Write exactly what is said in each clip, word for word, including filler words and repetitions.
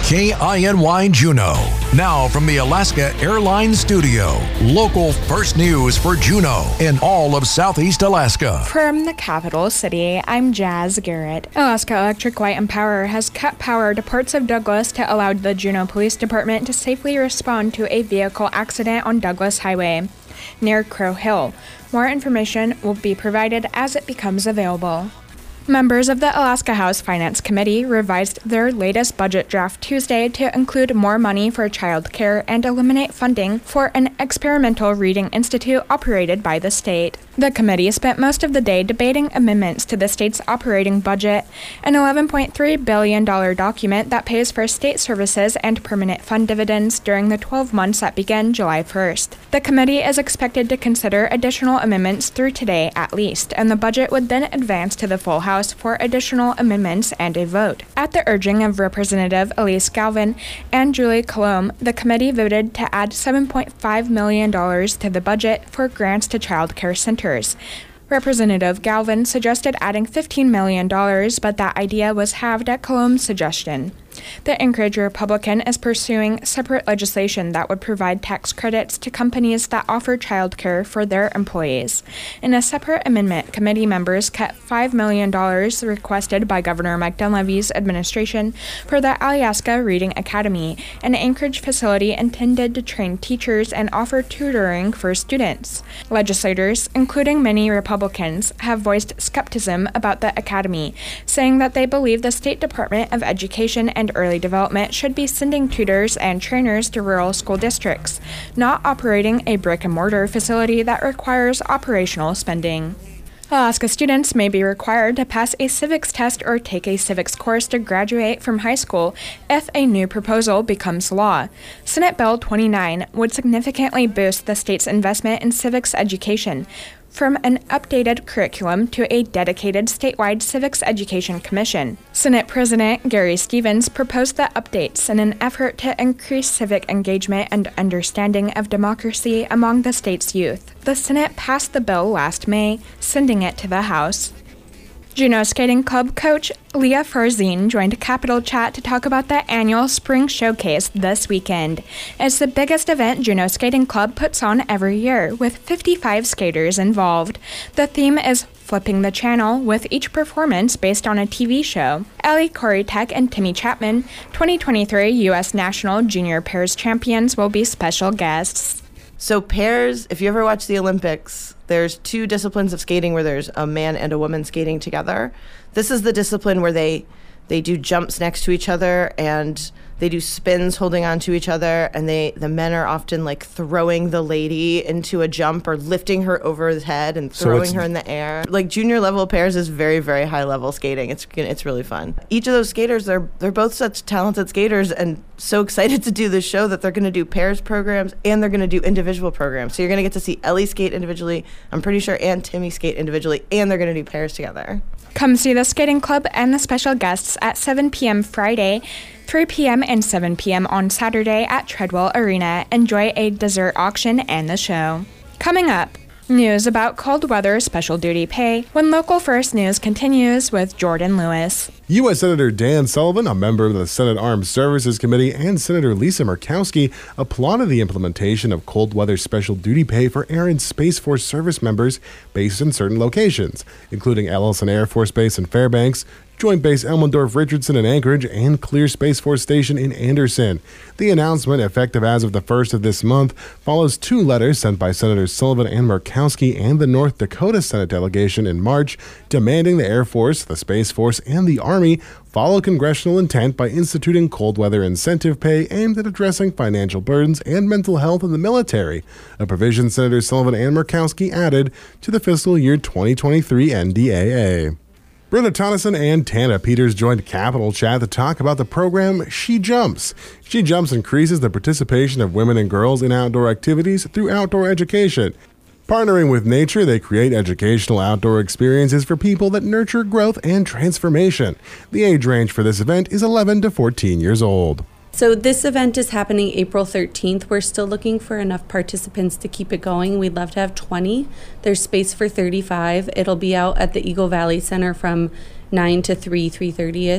K I N Y Juneau. Now from the Alaska Airlines Studio, local first news for Juneau and all of Southeast Alaska. From the capital city, I'm Jazz Garrett. Alaska Electric Light and Power has cut power to parts of Douglas to allow the Juneau Police Department to safely respond to a vehicle accident on Douglas Highway near Crow Hill. More information will be provided as it becomes available. Members of the Alaska House Finance Committee revised their latest budget draft Tuesday to include more money for child care and eliminate funding for an experimental reading institute operated by the state. The committee spent most of the day debating amendments to the state's operating budget, an eleven point three billion dollars document that pays for state services and permanent fund dividends during the twelve months that begin July first. The committee is expected to consider additional amendments through today at least, and the budget would then advance to the full House for additional amendments and a vote. At the urging of Representative Elise Galvin and Julie Colomb, the committee voted to add seven point five million dollars to the budget for grants to child care centers. Representative Galvin suggested adding fifteen million dollars, but that idea was halved at Colomb's suggestion. The Anchorage Republican is pursuing separate legislation that would provide tax credits to companies that offer child care for their employees. In a separate amendment, committee members cut five million dollars requested by Governor Mike Dunleavy's administration for the Alyeska Reading Academy, an Anchorage facility intended to train teachers and offer tutoring for students. Legislators, including many Republicans, have voiced skepticism about the academy, saying that they believe the State Department of Education and Early Development should be sending tutors and trainers to rural school districts, not operating a brick-and-mortar facility that requires operational spending. Alaska students may be required to pass a civics test or take a civics course to graduate from high school if a new proposal becomes law. Senate Bill twenty-nine would significantly boost the state's investment in civics education, from an updated curriculum to a dedicated statewide civics education commission. Senate President Gary Stevens proposed the updates in an effort to increase civic engagement and understanding of democracy among the state's youth. The Senate passed the bill last May, sending it to the House. Juneau Skating Club coach Leah Farzine joined Capital Chat to talk about the annual Spring Showcase this weekend. It's the biggest event Juneau Skating Club puts on every year, with fifty-five skaters involved. The theme is Flipping the Channel, with each performance based on a T V show. Ellie Korytek and Timmy Chapman, twenty twenty-three U S National Junior Pairs champions, will be special guests. So pairs, if you ever watch the Olympics, there's two disciplines of skating where there's a man and a woman skating together. This is the discipline where they they do jumps next to each other and they do spins holding on to each other, and they the men are often like throwing the lady into a jump or lifting her over his head and throwing so her in the air. Like junior level pairs is very, very high level skating. It's it's really fun. Each of those skaters, they're they're both such talented skaters and so excited to do this show that they're going to do pairs programs and they're going to do individual programs. So you're going to get to see Ellie skate individually, I'm pretty sure, and Timmy skate individually, and they're going to do pairs together. Come see the skating club and the special guests at seven p.m. Friday, three p.m. and seven p.m. on Saturday at Treadwell Arena. Enjoy a dessert auction and the show. Coming up, news about cold weather special duty pay when Local First News continues with Jordan Lewis. U S Senator Dan Sullivan, a member of the Senate Armed Services Committee, and Senator Lisa Murkowski applauded the implementation of cold weather special duty pay for Air and Space Force service members based in certain locations, including Ellison Air Force Base in Fairbanks, Joint Base Elmendorf-Richardson in Anchorage, and Clear Space Force Station in Anderson. The announcement, effective as of the first of this month, follows two letters sent by Senators Sullivan and Murkowski and the North Dakota Senate delegation in March, demanding the Air Force, the Space Force, and the Army follow congressional intent by instituting cold weather incentive pay aimed at addressing financial burdens and mental health in the military, a provision Senators Sullivan and Murkowski added to the fiscal year twenty twenty-three N D A A. Britta Tonneson and Tana Peters joined Capital Chat to talk about the program She Jumps. She Jumps increases the participation of women and girls in outdoor activities through outdoor education. Partnering with nature, they create educational outdoor experiences for people that nurture growth and transformation. The age range for this event is eleven to fourteen years old. So this event is happening April thirteenth. We're still looking for enough participants to keep it going. We'd love to have twenty. There's space for thirty-five. It'll be out at the Eagle Valley Center from nine to three, three thirty-ish.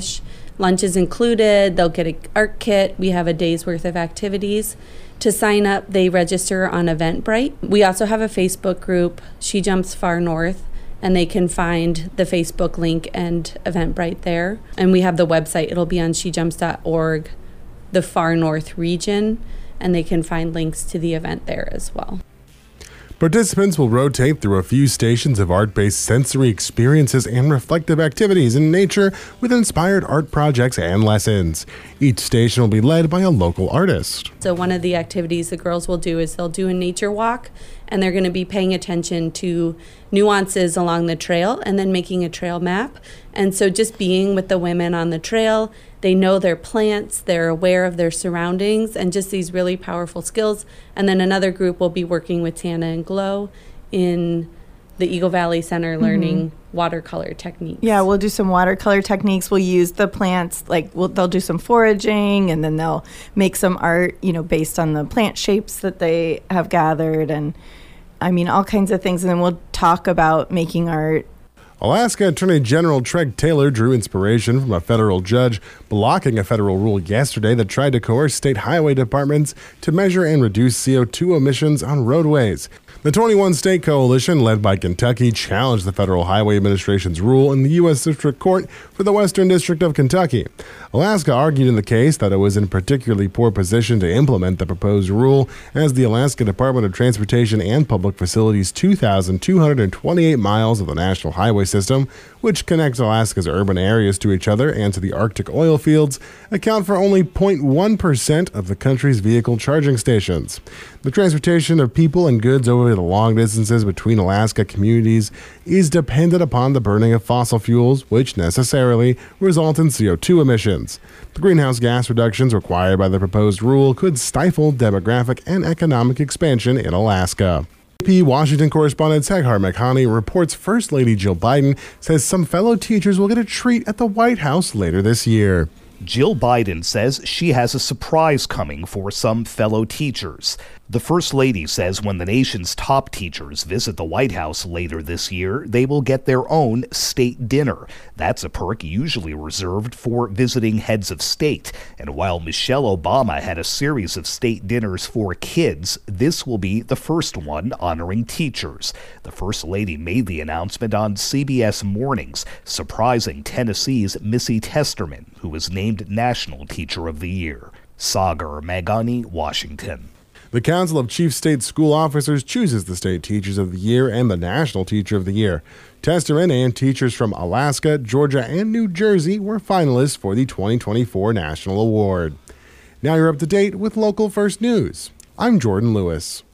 Lunch is included. They'll get an art kit. We have a day's worth of activities. To sign up, they register on Eventbrite. We also have a Facebook group, She Jumps Far North, and they can find the Facebook link and Eventbrite there. And we have the website. It'll be on she jumps dot org, the Far North region, and they can find links to the event there as well. Participants will rotate through a few stations of art-based sensory experiences and reflective activities in nature with inspired art projects and lessons. Each station will be led by a local artist. So one of the activities the girls will do is they'll do a nature walk, and they're going to be paying attention to nuances along the trail and then making a trail map. And so just being with the women on the trail, they know their plants, they're aware of their surroundings, and just these really powerful skills. And then another group will be working with Tana and Glow in the Eagle Valley Center learning mm-hmm. watercolor techniques. Yeah, we'll do some watercolor techniques. We'll use the plants, like we'll, they'll do some foraging, and then they'll make some art, you know, based on the plant shapes that they have gathered, and I mean, all kinds of things. And then we'll talk about making art. Alaska Attorney General Treg Taylor drew inspiration from a federal judge blocking a federal rule yesterday that tried to coerce state highway departments to measure and reduce C O two emissions on roadways. The twenty-one state coalition, led by Kentucky, challenged the Federal Highway Administration's rule in the U S District Court for the Western District of Kentucky. Alaska argued in the case that it was in particularly poor position to implement the proposed rule, as the Alaska Department of Transportation and Public Facilities' two thousand two hundred twenty-eight miles of the National Highway System, which connects Alaska's urban areas to each other and to the Arctic oil fields, account for only zero point one percent of the country's vehicle charging stations. The transportation of people and goods over the long distances between Alaska communities is dependent upon the burning of fossil fuels, which necessarily result in C O two emissions. The greenhouse gas reductions required by the proposed rule could stifle demographic and economic expansion in Alaska. A P Washington correspondent Saghar Mekhani reports First Lady Jill Biden says some fellow teachers will get a treat at the White House later this year. Jill Biden says she has a surprise coming for some fellow teachers. The First Lady says when the nation's top teachers visit the White House later this year, they will get their own state dinner. That's a perk usually reserved for visiting heads of state. And while Michelle Obama had a series of state dinners for kids, this will be the first one honoring teachers. The First Lady made the announcement on C B S Mornings, surprising Tennessee's Missy Testerman, who was named National Teacher of the Year. Saghar Mekhani, Washington. The Council of Chief State School Officers chooses the State Teachers of the Year and the National Teacher of the Year. Testerman and teachers from Alaska, Georgia, and New Jersey were finalists for the twenty twenty-four National Award. Now you're up to date with Local First News. I'm Jordan Lewis.